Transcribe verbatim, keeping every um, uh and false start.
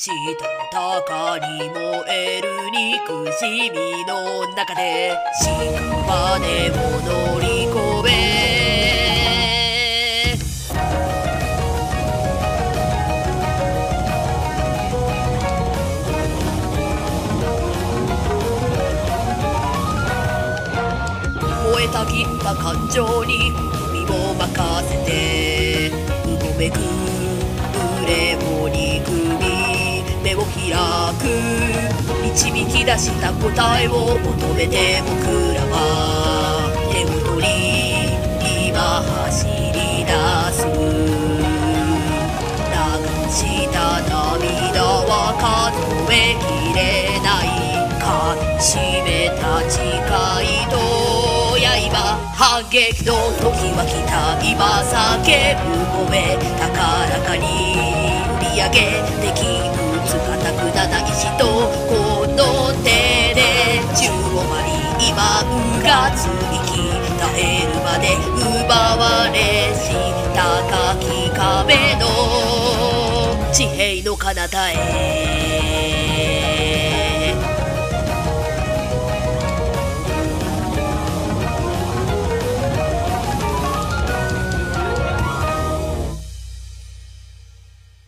したたかに燃える憎しみの中で屍を乗り越え燃えたぎった感情に身を任せてうごめく胸を憎み目を開く導き出した答えを求めて僕らは手を取り今走り出す流した涙は数えきれない噛みしめた誓いと反撃の時は来た今叫ぶ声高らかに売り上げ敵打つ固くなな石とこの手で宙を舞い今うがついき耐えるまで奪われし高き壁の地平の彼方へ